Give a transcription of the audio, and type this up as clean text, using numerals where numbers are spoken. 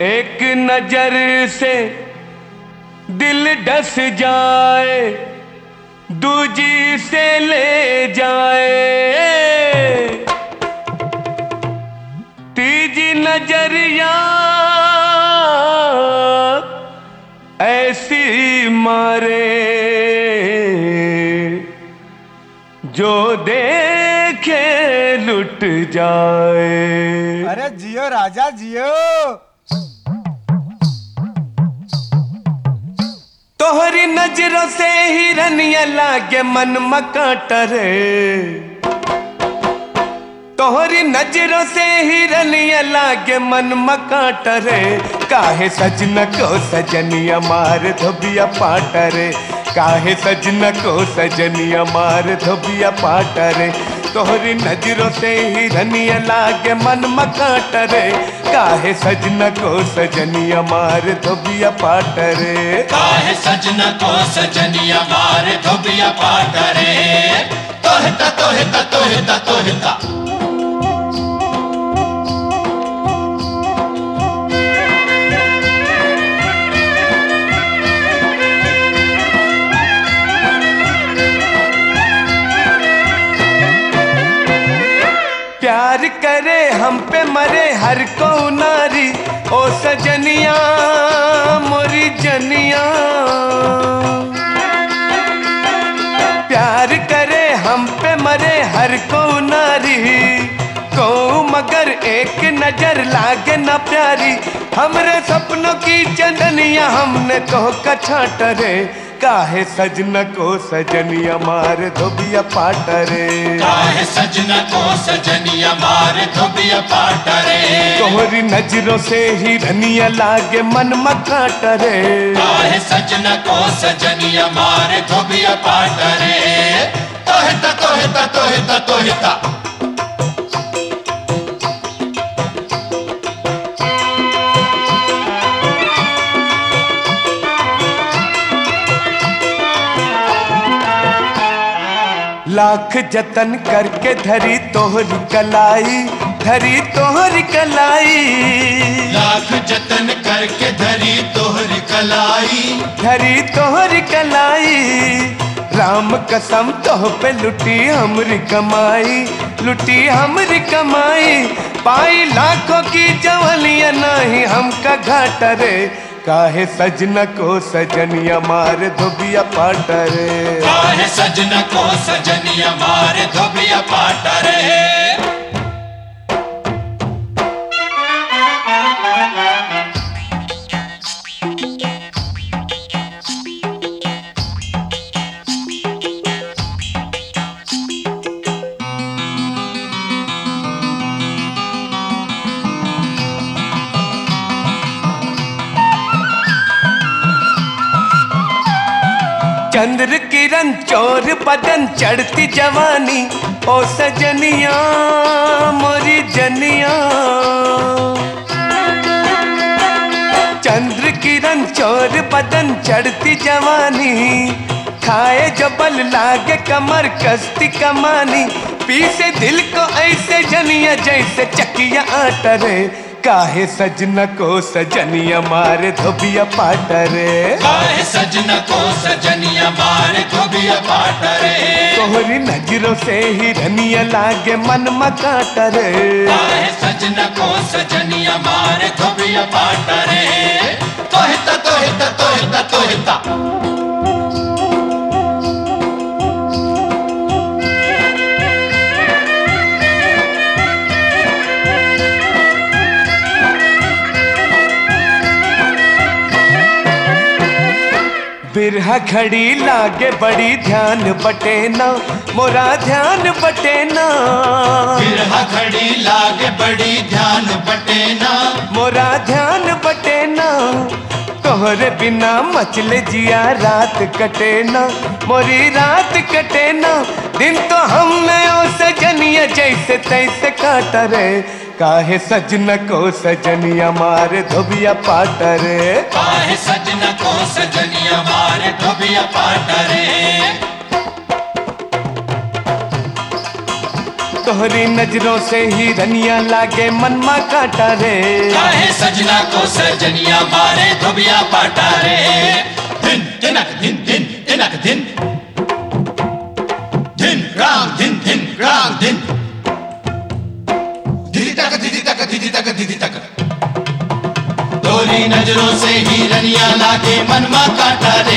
एक नजर से दिल डस जाए, दूजी से ले जाए, तीजी नजरिया ऐसी मारे, जो देखे लुट जाए। अरे जियो राजा जियो। तोहरी नजरों से हिरनिया लागे मन मकाटरे, तोहरी नजरों से हिरनिया लागे मन मकाटरे, काहे सजना को सजनिया मार धोबिया पाटरे, काहे सजना को सजनिया मार धोबिया पाटरे, तोहरी नजरों से हिरनिया लागे मन मकाटरे, काहे सजना को सजनिया मार धोबिया पाटरे, काहे सजना को सजनिया मार धोबिया पाटरे, तोहता तोहता तोहता तोहता। प्यार करे हम पे मरे हर को नारी, ओ सजनिया मोरी जनिया, प्यार करे हम पे मरे हर को नारी, को मगर एक नजर लागे न प्यारी, हमरे सपनों की चंदनिया हमने तो कछाटरे, काहे सजना को सजनिया मार धोबिया पाटरे, काहे सजना को सजनिया मार धोबिया पाटरे, तोहरी नजरों से हिरनिया लागे मन मकाटरे, काहे सजना को सजनिया मार धोबिया पाटरे, तोहता तोहता तोहता तोहता। लाख जतन करके धरी तोहरी कलाई, धरी तोहरी कलाई, लाख जतन करके धरी तोहरी कलाई, धरी तोहरी कलाई, राम कसम तोह पे लुटी हमरी कमाई, लुटी हमरी कमाई, पाई लाखों की जवलिया नहीं हमका घाटरे, काहे सजना को सजनिया मार धोबिया पाटरे, काहे सजना को सजनिया मार धोबिया पाटरे। चंद्र किरण चोर बदन चढ़ती जवानी, ओ सजनिया मोरी जनिया, चंद्र किरण चोर बदन चढ़ती जवानी, खाए जो बल लागे कमर कस्ती कमानी, पीसे दिल को ऐसे जनिया जैसे चकिया आटरे, काहे सजना को सजनिया मार धोबिया पाटरे, काहे सजना को सजनिया मार धोबिया पाटरे, तोहरी नजरों से हिरनिया लागे मन मकाटरे, काहे सजना को सजनिया मार धोबिया पाटरे, तोहता तोहता तोहता तोहता। बिरहा घड़ी लागे बड़ी ध्यान बटेना, मोरा ध्यान बटेना, बिरहा घड़ी लागे बड़ी ध्यान बटेना, मोरा ध्यान बटेना, तोहरे बिना मचले जिया रात कटेना, मोरी रात कटेना, दिन तो हमने ओ सजनिया जैसे तैसे काटरे, काहे सजना को सजनिया मार धोबिया पाटरे, काहे सजना को सजनिया मार धोबिया पाटरे, तोहरी नजरों से ही रनिया लागे मनमा काटा रे। काहे सजना को सजनिया मारे धोबिया पाटा रे। दिन दिनक दिन दिन दिनक दिन दिन राम दिन दिन राम दिन दीदी तक दीदी तक दीदी तक दीदी तक तोरी नजरों से ही रनिया लागे मनमा काटा रे।